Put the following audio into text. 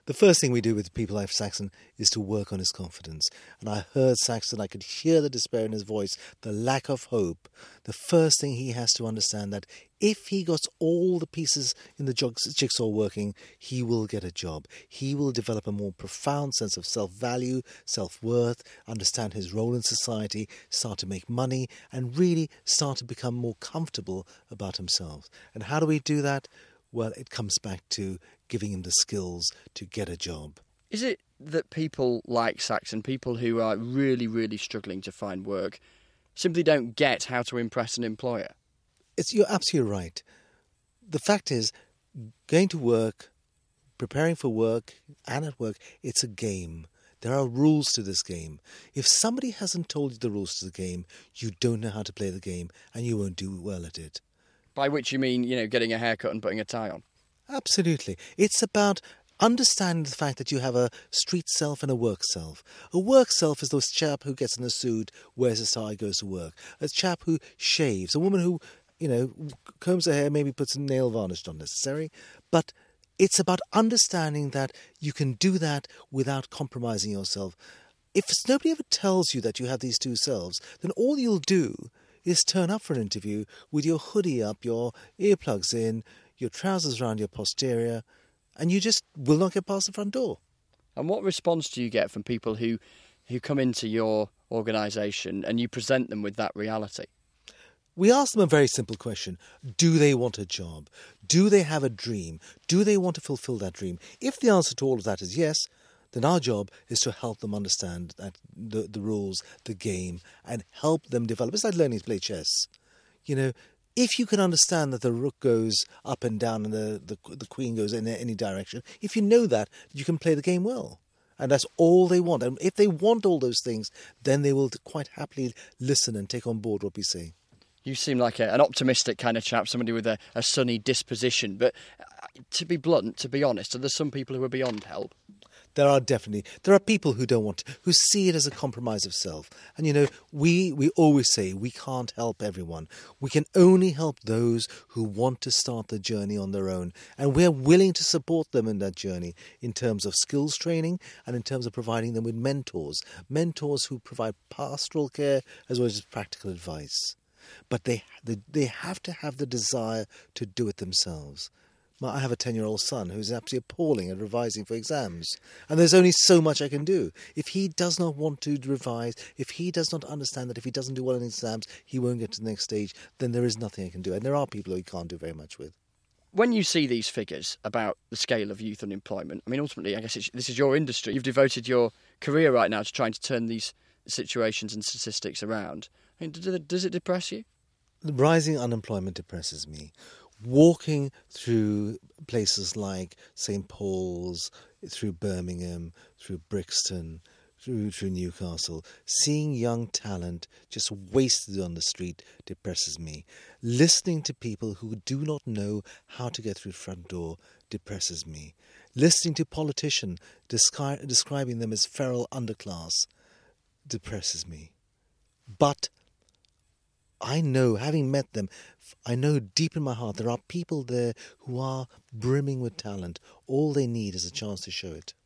The first thing we do with people like Saxon is to work on his confidence. And I heard Saxon, I could hear the despair in his voice, the lack of hope. The first thing he has to understand that if he got all the pieces in the jigsaw working, he will get a job. He will develop a more profound sense of self-value, self-worth, understand his role in society, start to make money, and really start to become more comfortable about himself. And how do we do that? Well, it comes back to giving him the skills to get a job. Is it that people like Saxon, people who are really, really struggling to find work, simply don't get how to impress an employer? You're absolutely right. The fact is, going to work, preparing for work, and at work, it's a game. There are rules to this game. If somebody hasn't told you the rules to the game, you don't know how to play the game, and you won't do well at it. By which you mean, getting a haircut and putting a tie on? Absolutely. It's about understanding the fact that you have a street self and a work self. A work self is the chap who gets in a suit, wears a tie, goes to work. A chap who shaves. A woman who, combs her hair, maybe puts a nail varnish, not necessary. But it's about understanding that you can do that without compromising yourself. If nobody ever tells you that you have these two selves, then all you'll do is turn up for an interview with your hoodie up, your earplugs in, your trousers around your posterior, and you just will not get past the front door. And what response do you get from people who come into your organisation and you present them with that reality? We ask them a very simple question. Do they want a job? Do they have a dream? Do they want to fulfill that dream? If the answer to all of that is yes, then our job is to help them understand that the rules, the game, and help them develop. It's like learning to play chess. If you can understand that the rook goes up and down and the queen goes in any direction, if you know that, you can play the game well. And that's all they want. And if they want all those things, then they will quite happily listen and take on board what we say. You seem like an optimistic kind of chap, somebody with a sunny disposition. But to be blunt, to be honest, are there some people who are beyond help? There are people who don't want to, who see it as a compromise of self. And, we always say we can't help everyone. We can only help those who want to start the journey on their own. And we're willing to support them in that journey in terms of skills training and in terms of providing them with mentors who provide pastoral care as well as practical advice. But they have to have the desire to do it themselves. I have a 10-year-old son who's absolutely appalling at revising for exams. And there's only so much I can do. If he does not want to revise, if he does not understand that if he doesn't do well in exams, he won't get to the next stage, then there is nothing I can do. And there are people who you can't do very much with. When you see these figures about the scale of youth unemployment, ultimately, I guess this is your industry. You've devoted your career right now to trying to turn these situations and statistics around. Does it depress you? The rising unemployment depresses me. Walking through places like St. Paul's, through Birmingham, through Brixton, through Newcastle, seeing young talent just wasted on the street depresses me. Listening to people who do not know how to get through the front door depresses me. Listening to politicians describing them as feral underclass depresses me. But I know, having met them, I know deep in my heart there are people there who are brimming with talent. All they need is a chance to show it.